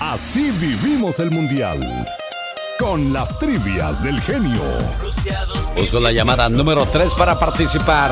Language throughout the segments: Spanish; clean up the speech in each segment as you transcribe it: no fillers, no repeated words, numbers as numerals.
Así vivimos el Mundial. Con las trivias del genio. Busco la llamada número 3 para participar.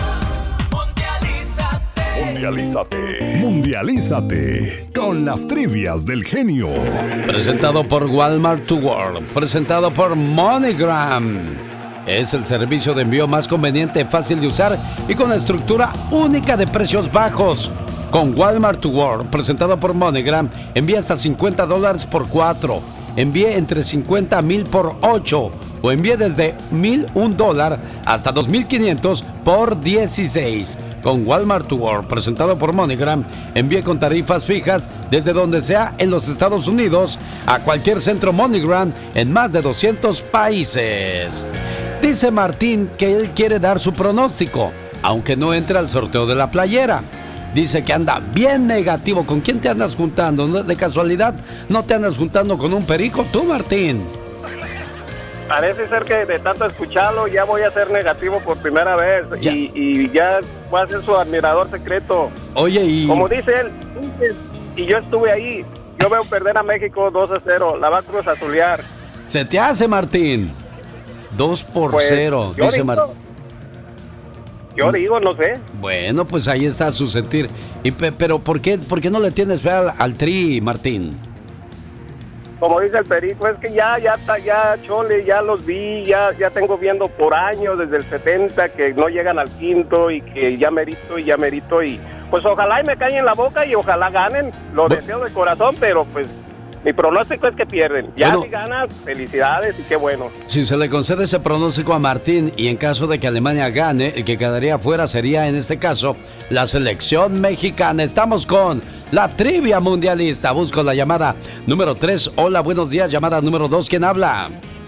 Mundialízate con las trivias del genio. Presentado por Walmart to World. Presentado por MoneyGram. Es el servicio de envío más conveniente, fácil de usar y con estructura única de precios bajos. Con Walmart to World, presentado por MoneyGram, envía hasta $50 por 4. Envíe entre 50 a 1000 por 8. O envíe desde $1,001 hasta 2,500 por 16. Con Walmart to World, presentado por MoneyGram, envíe con tarifas fijas desde donde sea en los Estados Unidos a cualquier centro MoneyGram en más de 200 países. Dice Martín que él quiere dar su pronóstico, aunque no entre al sorteo de la playera. Dice que anda bien negativo. ¿Con quién te andas juntando? ¿De casualidad no te andas juntando con un perico tú, Martín? Parece ser que de tanto escucharlo ya voy a ser negativo por primera vez y ya voy a ser su admirador secreto. Oye, y... Como dice él, y yo estuve ahí, yo veo perder a México 2-0, la va a Cruz Azulear. Se te hace, Martín. 2-0, pues, dice Martín. Yo digo, no sé. Bueno, pues ahí está su sentir. Pero ¿por qué no le tienes fe al Tri, Martín? Como dice el perico, es que ya Chole, ya los vi, ya tengo viendo por años, desde el 70, que no llegan al quinto y que ya merito y pues ojalá y me caen en la boca y ojalá ganen, lo deseo de corazón, pero pues mi pronóstico es que pierden. Ya si ganas, felicidades y qué bueno. Si se le concede ese pronóstico a Martín y en caso de que Alemania gane, el que quedaría fuera sería en este caso la selección mexicana. Estamos con la trivia mundialista. Busco la llamada número 3. Hola, buenos días. Llamada número 2. ¿Quién habla?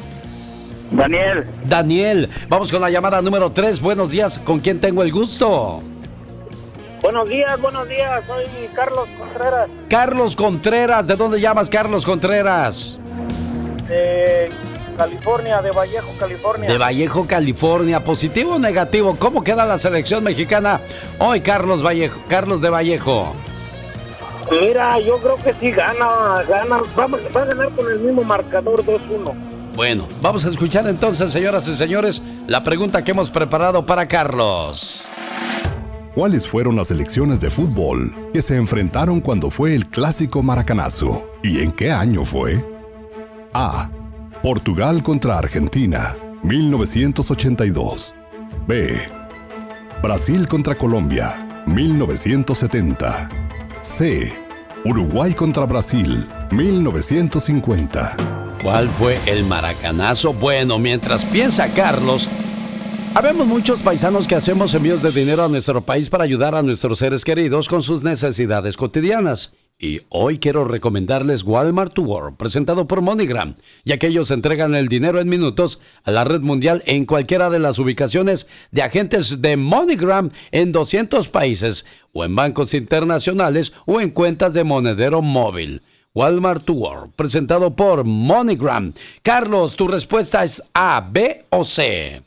Daniel. Vamos con la llamada número 3. Buenos días. ¿Con quién tengo el gusto? Buenos días, soy Carlos Contreras. Carlos Contreras, ¿de dónde llamas, Carlos Contreras? De California, de Vallejo, California. De Vallejo, California, ¿positivo o negativo? ¿Cómo queda la selección mexicana hoy, Carlos de Vallejo? Mira, yo creo que sí gana, va a ganar con el mismo marcador 2-1. Bueno, vamos a escuchar entonces, señoras y señores, la pregunta que hemos preparado para Carlos. ¿Cuáles fueron las selecciones de fútbol que se enfrentaron cuando fue el clásico Maracanazo? ¿Y en qué año fue? A. Portugal contra Argentina, 1982. B. Brasil contra Colombia, 1970. C. Uruguay contra Brasil, 1950. ¿Cuál fue el Maracanazo? Bueno, mientras piensa Carlos, habemos muchos paisanos que hacemos envíos de dinero a nuestro país para ayudar a nuestros seres queridos con sus necesidades cotidianas. Y hoy quiero recomendarles Walmart to World, presentado por MoneyGram, ya que ellos entregan el dinero en minutos a la red mundial en cualquiera de las ubicaciones de agentes de MoneyGram en 200 países, o en bancos internacionales o en cuentas de monedero móvil. Walmart to World, presentado por MoneyGram. Carlos, ¿tu respuesta es A, B o C?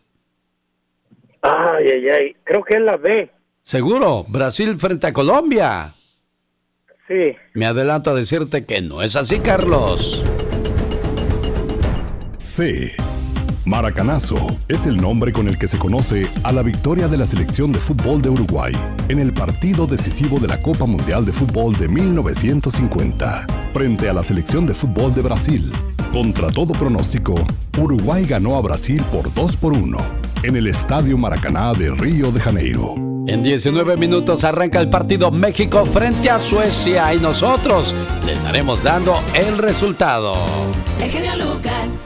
Ay, creo que es la B. ¿Seguro? ¿Brasil frente a Colombia? Sí. Me adelanto a decirte que no es así, Carlos. C. Maracanazo es el nombre con el que se conoce a la victoria de la selección de fútbol de Uruguay en el partido decisivo de la Copa Mundial de Fútbol de 1950 frente a la selección de fútbol de Brasil. Contra todo pronóstico, Uruguay ganó a Brasil por 2-1 en el Estadio Maracaná de Río de Janeiro. En 19 minutos arranca el partido México frente a Suecia y nosotros les estaremos dando el resultado. El genio Lucas.